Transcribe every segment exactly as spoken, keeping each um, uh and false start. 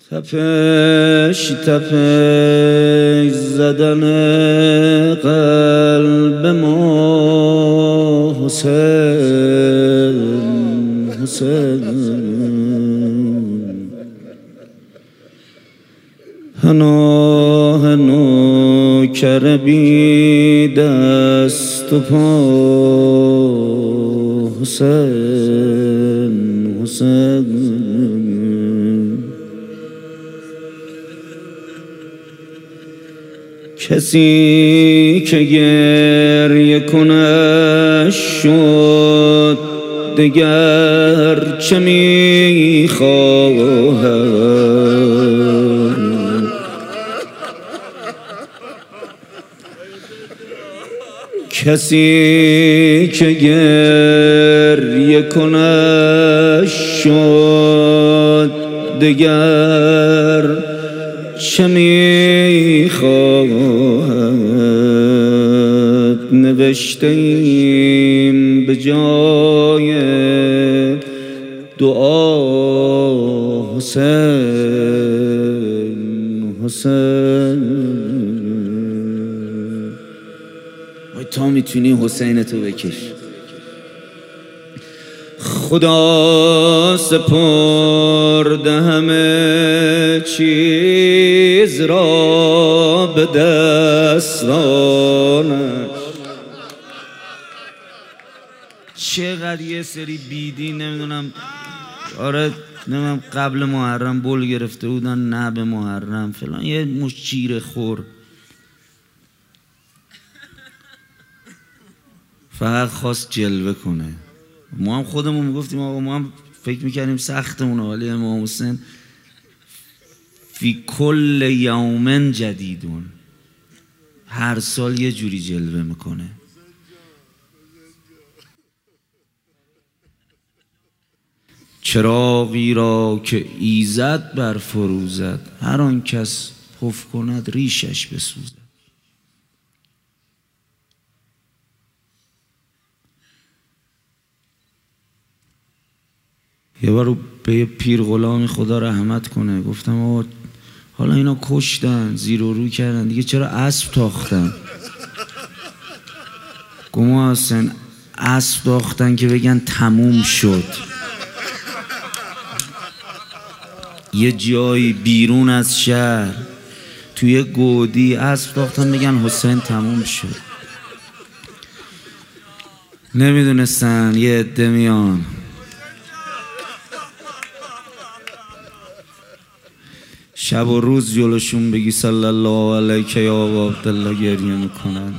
تپش تپش زدن قلب ما حسین حسین هنو هنو کربی دست و پا حسین حسین کسی که گریه کنش شد دگر چه میخواهد کسی که گریه کنش شد دگر چه میخواهد نوشته ایم به جای دعا حسین حسین تا میتونی حسین تو بکش خدا سپرده همه چیز را به دستانش چقدر یه سری بیدی نمیدونم آره نمیدونم قبل محرم بول گرفته بودن نه به محرم فلان یه مش چیره خور فقط خواست جلوه کنه ما هم خودمون میگفتیم آقا ما هم فکر میکردیم سختمونه ولی امام حسین فی کل یوم جدیدون هر سال یه جوری جلوه میکنه چراغی را که ایزد بر فروزد هر آن کس پف کند ریشش بسوزد یه بار به یه پیر غلامی خدا رحمت کنه گفتم آقا حالا اینا کشتن زیر و رو کردن دیگه چرا اسب تاختن گما حسین اسب تاختن که بگن تموم شد یه جایی بیرون از شهر توی گودی اسب تاختن بگن حسین تموم شد نمیدونستن یه عده میان شب و روز جلوشون بگی صلی الله علیک یا ابا عبدالله گریه میکنن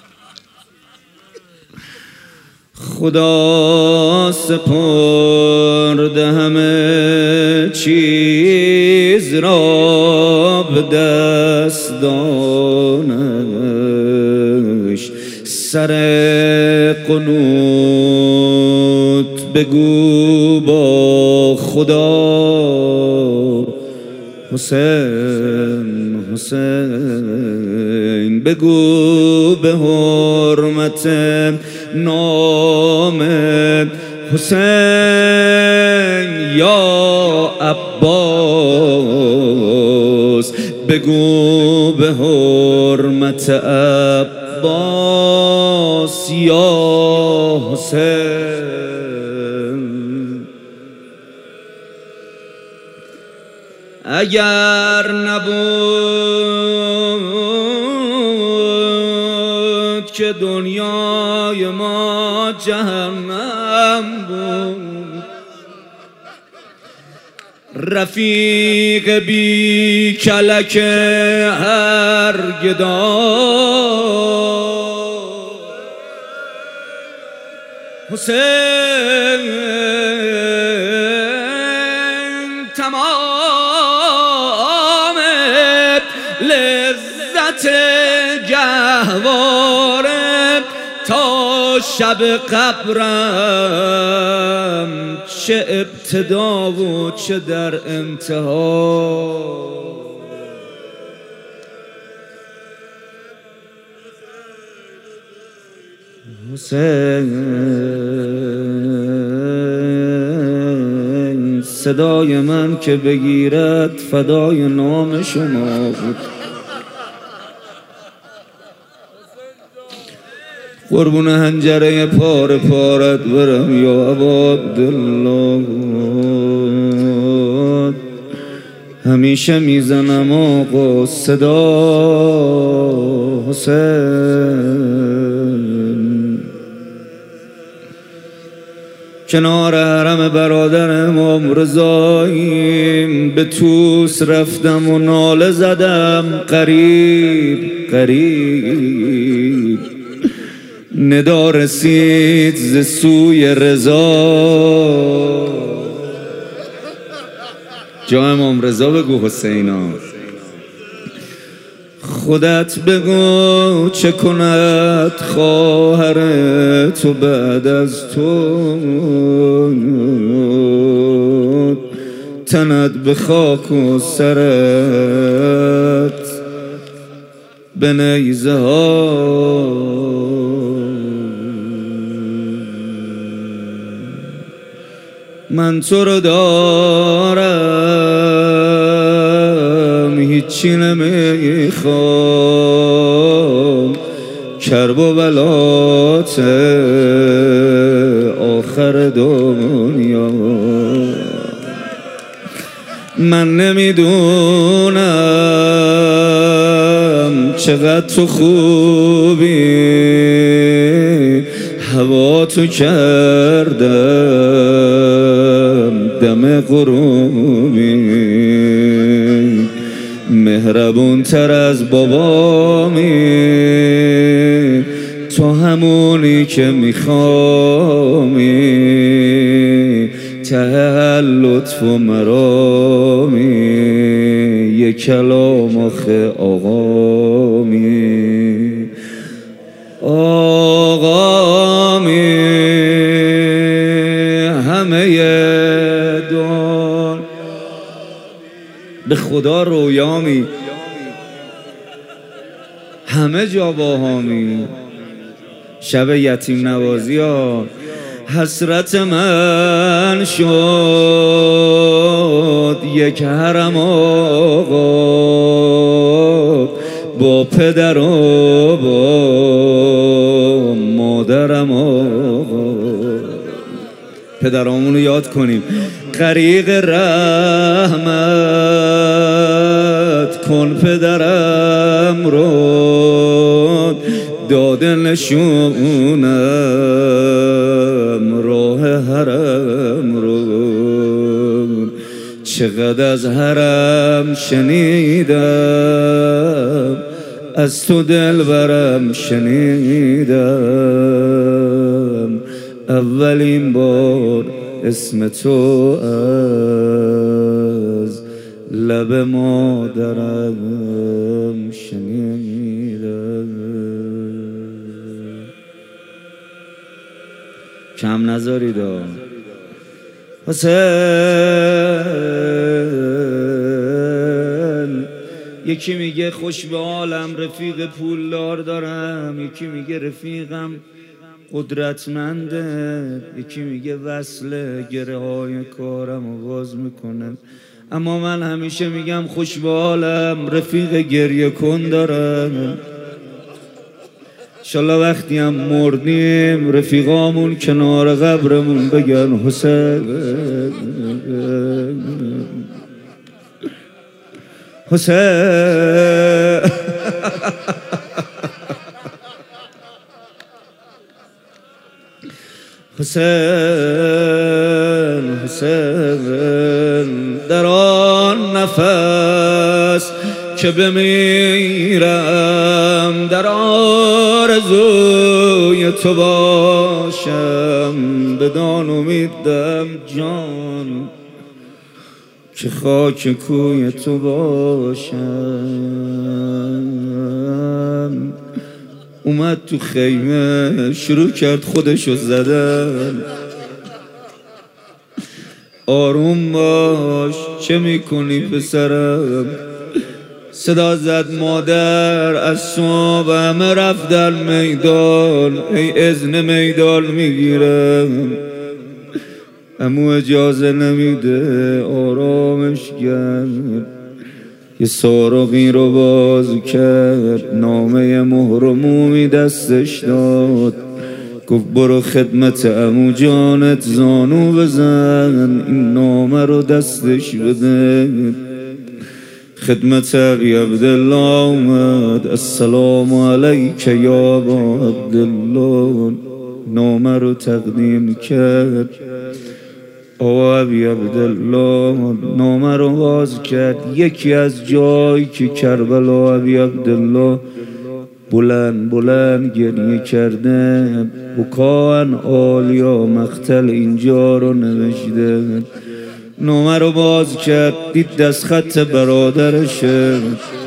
خدا سپرده همه چیز را به دستانش سر قنوت بگو با خدا حسین حسین بگو به حرمت نام حسین یا عباس بگو به حرمت عباس یا حسین اگر نبود که دنیای ما جهنم بود رفیق بی کلک هر گدا حسین تمام لذت گهواره تا شب قبرم چه ابتدا و چه در انتها حسین صدای من که بگیرد فدای نام شما بود. قربون حنجره پاره پارت برم یا ابا عبدالله، همیشه میزنم آقا صدا حسین. کنار حرم برادر امام رضاییم به توس رفتم و ناله زدم قریب قریب، ندا رسید ز سوی رضا. جا امام رضا بگو حسینا، خودت بگو چه کند خواهر تو بعد از تو، تنت به خاک و سرت به نیزه ها. من تو رو دارم هیچی نمیخوام، کرب و بلات آخر دنیا. من نمیدونم چقدر تو خوبی، هوا تو کردم دم غروبی، مهربون تر از بابامی، تو همونی که میخوامی، ته لطف و مرامی، یک کلام آخه آقامی آقامی. همه دون به خدا رویامی، همه جا باهامی. شب یتیم نوازی ها حسرت من شد، یک حرم آقا با پدر و با مادرم آقا. پدرامونو یاد کنیم. غریق رحمت کن پدرم رو، داده نشونم راه حرم رو. چقدر از حرم شنیدم، از تو دلبرم شنیدم، اولین بار اسم تو از لب مادرم شنیدم. کم نذارید حسین. یکی میگه خوش به حالم رفیق پولدار دارم، یکی میگه رفیقم قدرتمنده، یکی میگه وصله گره های کارم رو باز میکنه. اما من همیشه میگم خوش به حالم رفیق گریه کن دارم. انشالله وقتی هم مردیم رفیقامون کنار قبرمون بگن حسین حسین. حسین حسین در آن نفس که بمیرم، در آرزوی تو باشم، بدان امیدم جان که خاک کوی تو باشم. اومد تو خیمه شروع کرد خودشو زدن. آروم باش چه میکنی پسرم؟ صدا زد مادر از صبح همه رفتن میدان، ای اذن میدان میگیرم. امو اجازه نمیده آرامش کرد. یه سارقی رو باز کرد، نامه مهر و مومی دستش داد، گفت برو خدمت عمو جانت زانو بزن، این نامه رو دستش بده. خدمت ابی عبدالله آمد، السلام علیک یا ابا عبدالله، نامه رو تقدیم کرد. آقا ابی عبدالله نامه رو باز کرد. یکی از جایی که کربلا ابی عبدالله بلند بلند گریه کرده، بکان آلیا مقتل اینجا رو نوشته. نامه رو باز کرد، دید دست خط برادرشه.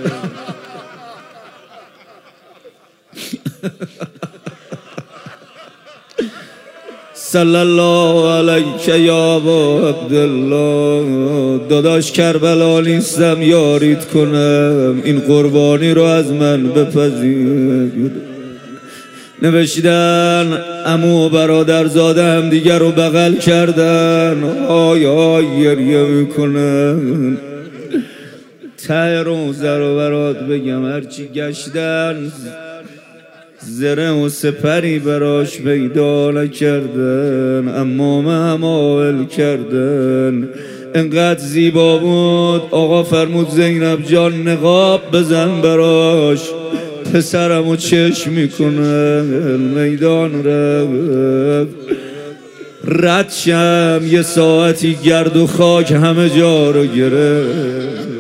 صلی الله علیک یا ابا عبدالله، داداش کربلا نیستم یاریت کنم، این قربانی رو از من بپذیر. نوشتن عمو و برادر زاده هم دیگر رو بغل کردن، آی آی گریه میکنن. ته روزه رو برات بگم، هرچی گشتن زره و سپری براش پیدا نکردن، اما محمل کردن. انقدر زیبا بود آقا فرمود زینب جان نقاب بزن براش، پسرمو چشم میکنه. میدان رفت، رد شم یه ساعتی گرد و خاک همه جا رو گرفت.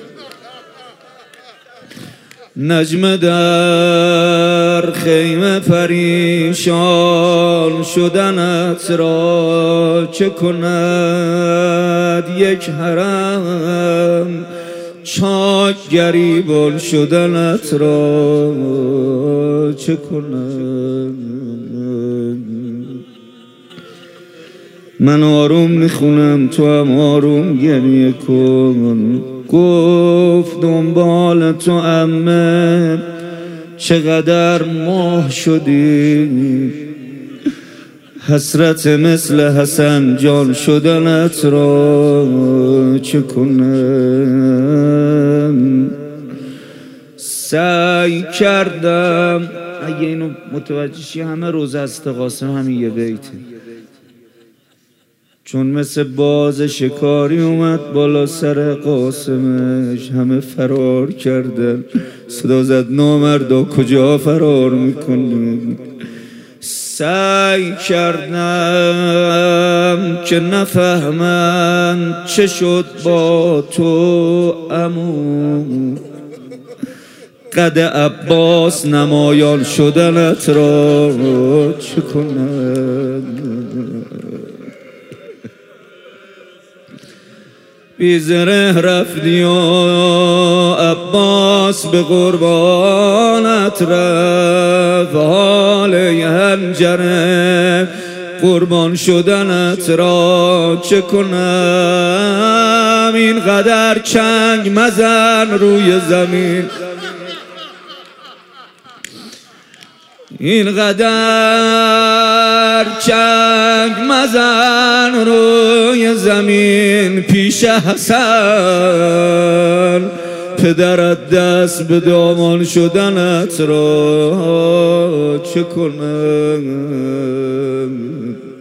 نجم در خیمه پریشان شدنت را چه کند، یک حرم چاک گریبان شدنت را چه کند. من آروم میخونم تو هم آروم گریه کن. گفت دنبال تو عمه چقدر ماه شدی، حسرت مثل حسن جان شدنت را چه کنم. سعی کردم اگه اینو متوجه شی همه روز استقاسم همین یه بیته، چون مثل باز شکاری اومد بالا سر قاسمش، همه فرار کردن. صدا زد نامردا کجا فرار میکنی. سعی کردم که نفهمن چه شد با تو عمو، قد عباس نمایان شدنت را چه کنم. بی زره رفتی و عباس به قربانت رفت، حال هنجره قربان شدنت را چه کنم. این قدر چنگ مزن روی زمین، این قدر چنگ مزن روی زمین، پیش حسن پدرت دست به دامان شدنت را چه کنم.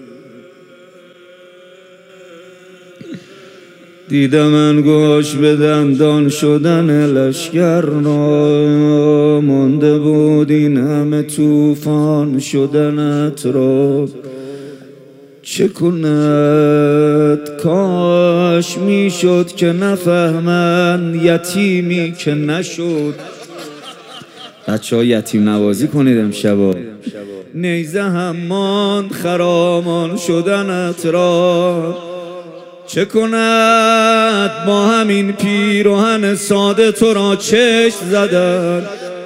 دیدم انگوش به دندان شدن لشکر را، مانده بود این همه طوفان شدنت را چه کند. کاش میشد که نفهمن یتیمی که نشد. بچه ها یتیم نوازی کنید امشبا. نیزه هم ماند خرامان شدنت را چه کند. با همین پیراهن ساده تو را چشم زدن،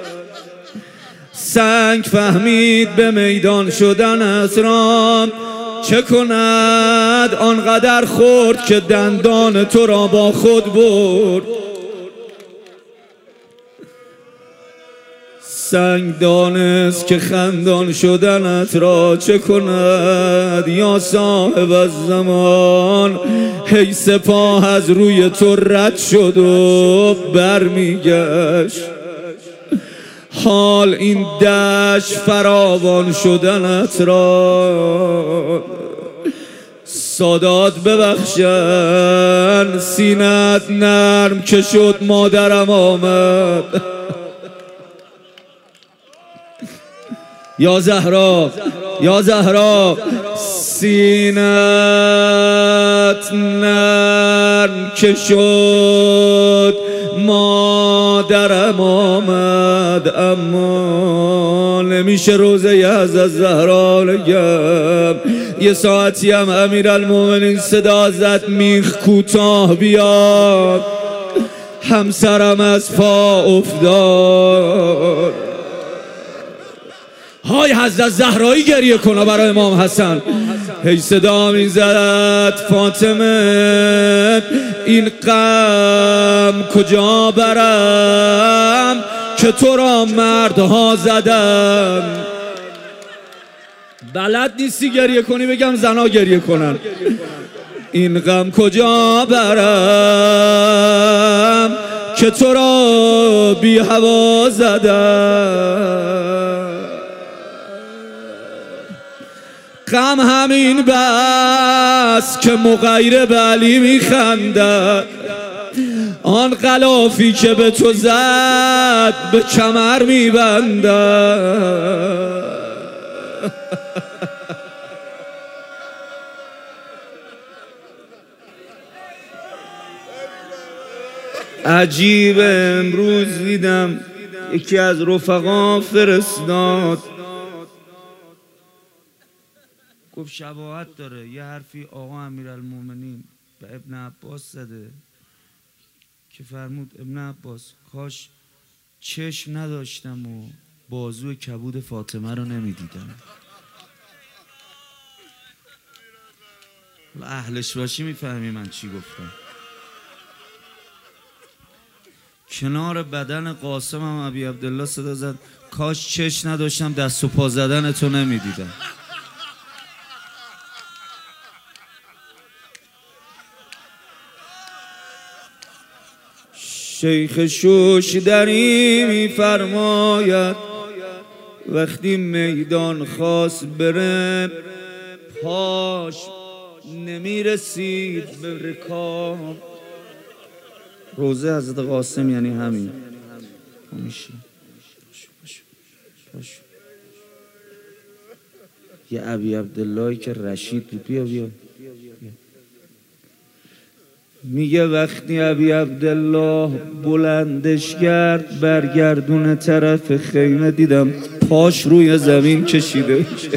سنگ فهمید به میدان شدنت را چه کند. آنقدر خورد که دندان تو را با خود برد، سنگ دانست که خندان شدنت را چه کند یا صاحب از زمان. هی سپاه از روی تو رد شد و برمیگشت، حال این دشت فراوان شدنت را سادات ببخشن. سینت نرم که شد مادرم آمد یا زهرا یا زهرا. سینت نرم که شد مادرم آمد، اما نمیشه روزه از زهرا نگم. یه ساعتی هم امیرالمومنین صدا زد میخ کوتاه بیاد، همسرم از پا افتاد. های حضرت زهرایی گریه کنه برای امام حسن. هی صدا می زد فاطمه این غم کجا برم که تو را مردها زدن. بلد نیستی گریه کنی، بگم زنا گریه کنن. این غم کجا برم که تو را بی هوا زدن. غم همین بس که مغیر به علی میخندد، آن غلافی که به تو زد به کمر میبندد. عجیب امروز دیدم یکی از رفقا فرستاد، گفت شباهت داره یه حرفی آقا امیرالمومنین به ابن عباس زده که فرمود ابن عباس کاش چشم نداشتم و بازو کبود فاطمه رو نمیدیدم. و اهلش باشی میفهمی من چی گفتم. کنار بدن قاسم هم ابی عبدالله صدا زد کاش چشم نداشتم دست و پا زدن تو نمیدیدم. شیخ شوشدری میفرماید وقتی میدان خواست بره پاش نمیرسید به رکاب. روزه حضرت قاسم یعنی همین. میشه یه ابی عبداللهی که رشید بود. بیا بیا میگه وقتی ابی عبدالله بلندش کرد برگردون طرف خیمه دیدم پاش روی زمین کشیده میشه.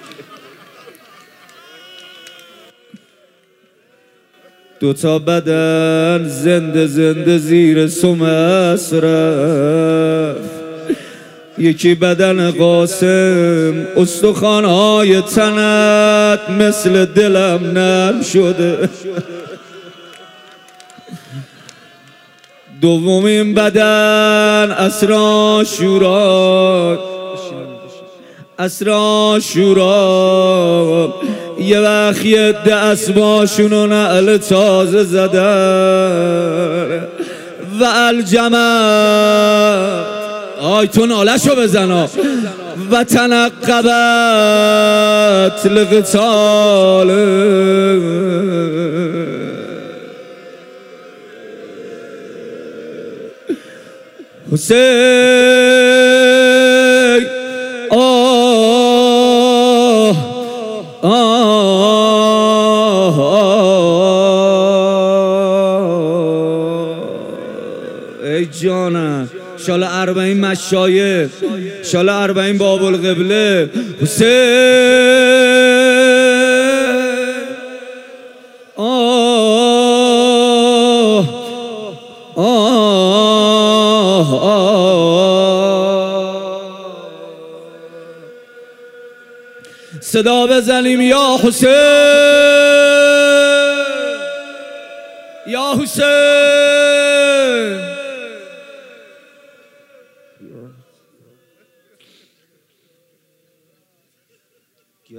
دوتا بدن زنده زنده زیر سمس رفت، یکی بدن قاسم استخوان‌های تنت مثل دلم نرم شده. دومین بدن اسرا شورا اسرا شورا یه وقت یه ده اسباشون و نعل تازه زدن و الجمل آی تو نالشو بزنا و تنقبت لقتال حسین. آه آه ای جانم شالا اربعین مشایخ، شالا اربعین باب القبله. حسین آه آه صدا بزنیم یا حسین یا حسین.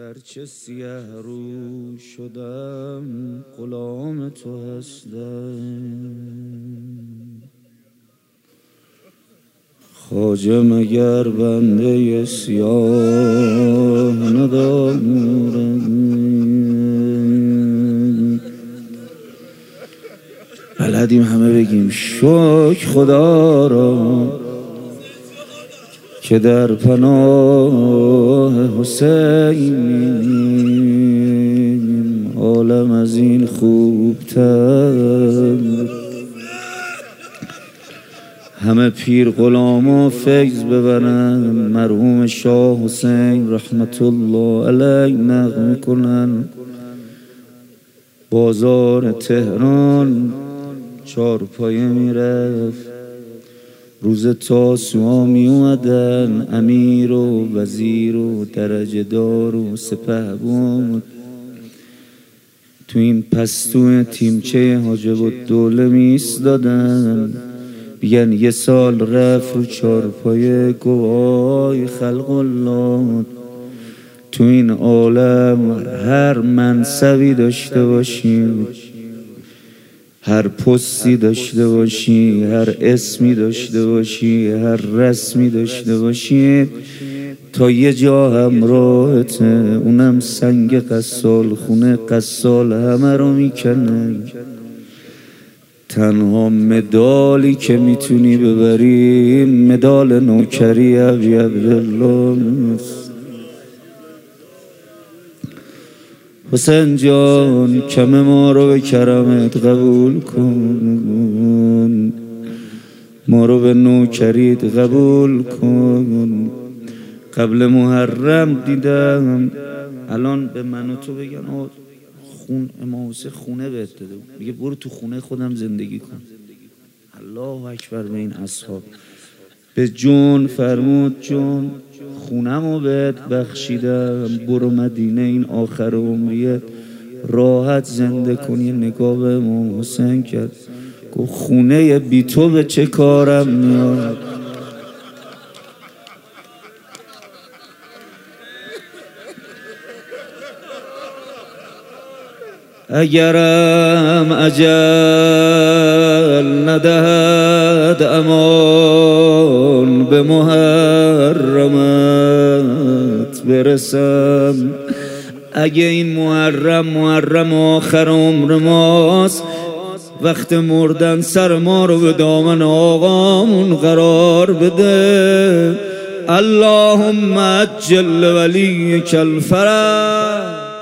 گرچه سیه رو شدم غلام تو هستم. خواجه مگر بنده سیاه ندارم، بلدیم همه بگیم شکر خدا را که در پناه حسین عالم از این خوبتر. همه پیر غلاما فیض ببرن، مرحوم شاه حسین رحمت الله علیه نغمه کنن. بازار تهران چارپایه میرفت، روز تاسوعا می اومدن امیر و وزیر و درجه دار و سپهبد تو این پستو تیمچه حاجب الدوله می ایستادن، بیان یه سال رفت رو چارپایه گوای خلق الله تو این عالم هر منصبی داشته باشیم، هر پستی داشته باشی، هر اسمی داشته باشی، هر رسمی داشته باشی، تا یه جا همراهته، اونم سنگ قصال خونه قصال همه رو میکنه. تنها مدالی که میتونی ببری مدال نوکری ابی عبدالله. حسین جان کم ما رو به کرمت قبول کن، ما رو به نوکریت قبول کن. قبل محرم دیدم الان به من و تو بگن آه خون امام حسین خونه بهت داده بود، میگه برو تو خونه خودم زندگی کن. الله اکبر به این اصحاب. به جون فرمود جون خونمو بهت بخشیدم، برو مدینه این آخر عمریت راحت زنده کنی. نگاه به امام حسین کرد گفت خونه بی تو به چه کارم میاد. اگرم اجل ندهد امان به محرمت برسم، اگه این محرم محرم آخر عمر ماست، وقت مردن سر ما رو به دامن آقامون قرار بده. اللهم عجل ولیک الفرج.